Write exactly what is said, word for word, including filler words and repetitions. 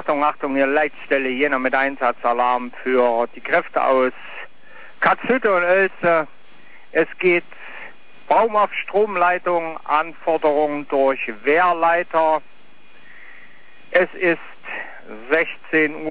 Achtung, Achtung, hier Leitstelle Jena mit Einsatzalarm für die Kräfte aus Katzhütte und Oelze. Es geht Baum auf Stromleitung, Anforderungen durch Wehrleiter. Es ist sechzehn Uhr.